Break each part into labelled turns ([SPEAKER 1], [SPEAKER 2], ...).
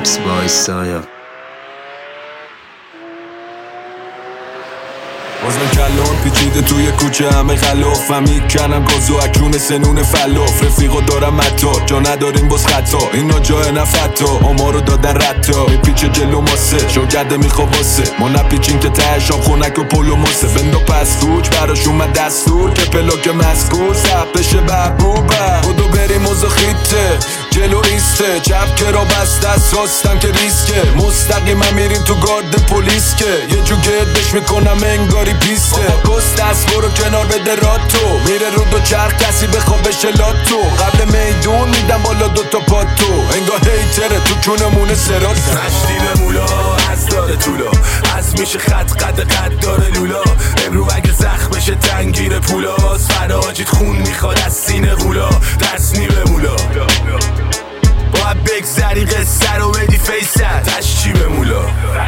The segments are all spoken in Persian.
[SPEAKER 1] بیکس بای سایا.
[SPEAKER 2] بازم کلان پیچیده توی کوچه همه خلاف هم میکنم گازو اکون سنون فلاف رفیقو دارم متا جا نداریم باز خطا اینا جای نفتا اما رو دادن رتا میپیچه جلو ماسه شوگرده میخوا واسه ما نپیچین که تهش آب خونک و پلو ماسه بندو پس کوچ براش اومد دستور که پلاک مسکور سب بشه محبوبه بودو بریم موزو خیته جلو ایسته چپ که را بسته است راستم که ریسکه مستقیم هم میریم تو گارد پلیس که یه جو گردش میکنم انگاری پیسته گست دست برو کنار بده راتو میره رو دو چرخ کسی بخواب بشه لاتو قبل میدون میدم بالا دوتا پاتو انگار هیتره تو کونمونه سرات
[SPEAKER 3] مشتی به مولا از داره طولا از میشه خط قد داره لولا امرو اگه زخم بشه تنگیر پولاس فراجید خون میخواد از سینه غولا دست نیمه مولا باید بگذری قصه رو بدی فیست تشچی به مولا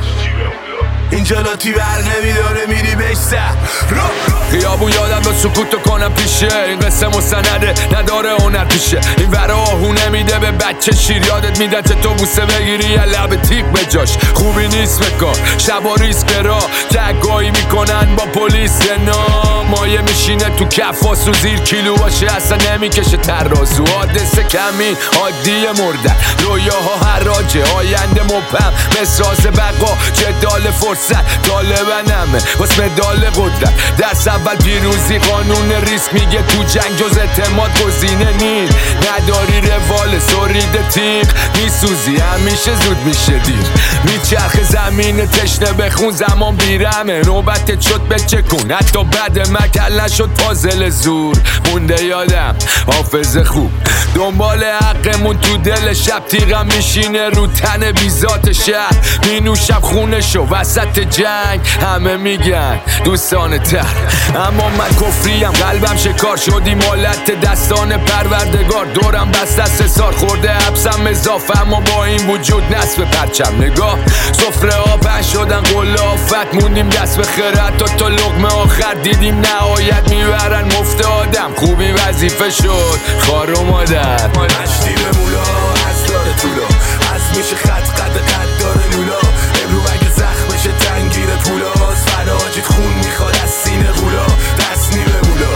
[SPEAKER 3] اینجا لاتی بر نمیداره میری بشته
[SPEAKER 2] خیابون یادم با سکوتو کنم پیشه این قصه مستنده نداره هنر پیشه این ورا آهو نمیده به بچه شیر یادت میدن چه تو بوسه بگیری یه لب تیک به جاش خوبی نیست بکار شبا ریسک را تگایی میکنن با پلیس نام مایه میشینه تو کفاس و زیر کیلو باشه اصلا نمیکشه ترازو حادثه کمی عادی مردن رویاها حراجه آینده مبهم مسراز بقا جدال فرصت طالبنمه واس مدال قدرت دست اول پیروزی قانون ریسک میگه تو جنگ جز اعتماد گزینه نیست نداری روال سرید تیغ میسوزی همیشه زود میشه دیر میچرخ زمین تشنه بخون زمان بیرمه نوبتت شد بچکون حتی بد مکل نشد پازل زور مونده یادم حافظه خوب دنبال حقمون تو دل شب تیغم میشینه رو تن بیزات شهر مینوشم خونشو وسط جنگ همه میگن دوستان تر اما من کفریم قلبم شکار شدی مالت دستان پروردگار دورم بسته سه سال خورده حبسم اضافه اما با این وجود نصف پرچم نگاه سفره ها پهن شدن قلافت موندیم دست به خیرت تا لقمه آخر دیدیم نهایت میبرن مفت آدم خوبی وظیفه شد خار و مادر
[SPEAKER 3] مشتی به مولا از داره طولا از میشه خط قد داره لولا امرو اگه زخم بشه تنگیر پولاس فراجید خون میخواد از سینه غولا دست نیمه مولا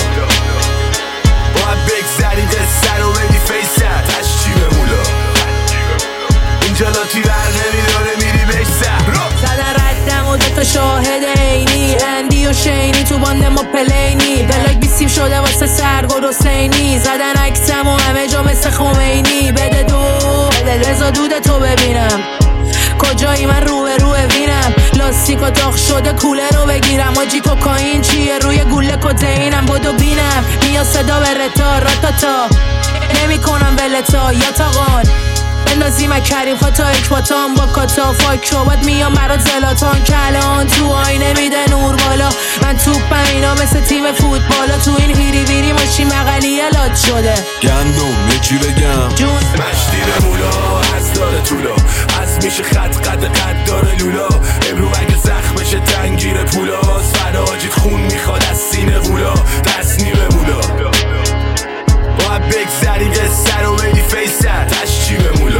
[SPEAKER 3] باید بگذری قصه رو بدی فیست تشچی به مولا اینجا لاتی بر نمیداره میری بشته
[SPEAKER 4] زدن ردم و دوتا شاهد عینی اندی و شینی تو باند ما پلینی بلاک بیسیم شده واسه سرگرد حسینی زدن عکسم و همه جا مثل خمینی بده دو رضا دود تو ببینم کجایی من روه وینم لاستیک و داغ شده کوله رو بگیرم آجی کوکائین چیه روی گوله کدئینم بدو بینم بیا صدا برتا راتاتا نمی کنم ولتا یا تاقان بندازی من کریم خطا اکباتان با کاتا فاک شو باید میام مرا زلاتان کلان تو آینه میده نور بالا من توپم اینا مثل تیم فوتبالا تو این هیری ویری ماشی مقلی لات شده
[SPEAKER 2] گندم یه چی بگم
[SPEAKER 4] جون
[SPEAKER 3] مشتی به مولا از داره طولا از میشه خط قد داره لولا امرو اگه زخم بشه تنگیر پولاس فراجید خون میخواد از سینه غولا دست نیمه مولا باید بگذری قصه رو بدی فیست تشچی به مولا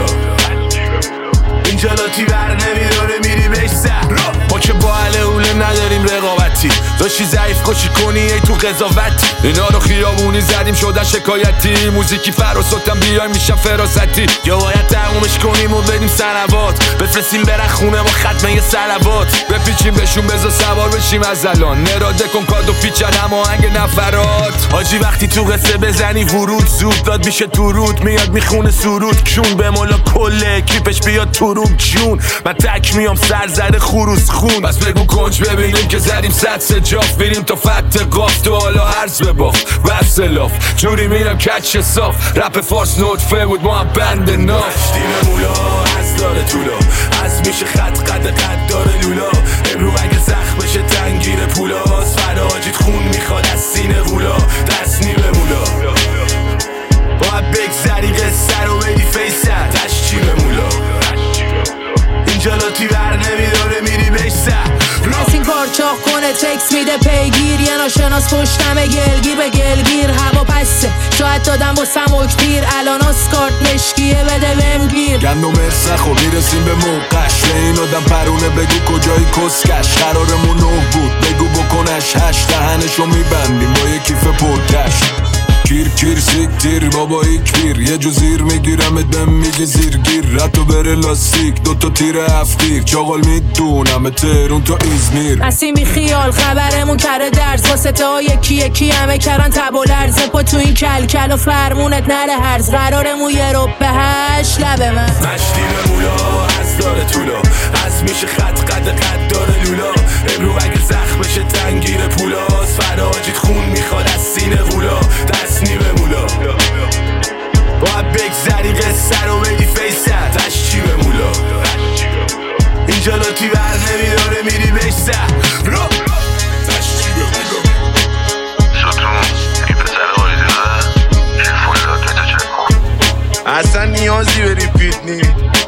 [SPEAKER 3] اینجا لاتی بر نمیداره میری بشته ما که با اهل اوله نداریم رقابتی داشتی ضعیف کشی کنی ای تو قضاوتی اینا رو خیابونی زدیم شدن شکایتی موزیکی فراسوتم بیایم میشم فراستی یا باید تقومش کنیم و بدیم سنوات بفرستیم برن خونه با ختمه یه سلوات بپیچیم بهشون بزا سوار بشیم از الان نراده کن کادو پیچن هماهنگ نفرات حاجی وقتی تو قصه بزنی ورود زود داد میشه تو رود میاد میخونه سرود کون به مولا کله کیپش بیاد تو روم جون من تک میام سر زده خروس خون بس بگو کنج ببینیم که زدیم صد سجاف بریم تا فت قاف تو حالا هرز بباف بس لاف جوری میرم کچ صاف رپ فارس نطفه بود ما هم بند ناف مشتی به مولا از داره طولا از میشه خط قد داره لولا امرو اگه زخم بشه تنگیر پولاس فراجید خون میخواد از سینه غولا دست نیمه مولا باید بگذری قصه رو بدی فیست تشچی به مولا اینجا لاتی بر نمیداره میری بشته
[SPEAKER 4] از این پارچه نگاه کنه تکس میده پیگیر، یه ناشناس پشتمه گلگیر به گلگیر، هوا پسته شاید دادم با سمک پیر، الان اسکارت مشکیه بده بهم گیر.
[SPEAKER 3] گندم ارسخ و میرسیم به موقعش، به این آدم پرونه بگو کجایی کسکش، قرارمون 9 بود بگو بکنش 8، دهنشو میبندیم با یه کیف پرکش. کیر کیر سیک تیر بابا ایک پیر، یه جو زیر میگیرم ادم میگه زیرگیر، رتو بره لاستیک 2 تا تیر 7 تیر، چاقال میدونم تهرون تا ایزمیر.
[SPEAKER 4] نسیمی خیال خبرمون کره درز، واسه تا یکی یکی همه کرن تب و لرزه، پا تو این کل و فرمونت نره هرز، قرارمون یه رب به 8 لبه من
[SPEAKER 3] مشتی به مولا از داره طولا، از میشه خط قد داره لولا، امرو اگه زخم بشه تنگیر پولاس، فراجید خون میخواد از سینه غولا، دست نیمه مولا باید بگذری قصه رو بدی فیست، تشچی به مولا اینجا لاتی برد نمیداره میری بشته رو تشچی به مولا.
[SPEAKER 1] ستون این پسر آیدونه این فولیات میتو چک کن،
[SPEAKER 3] اصلا نیازی به ریپیت نی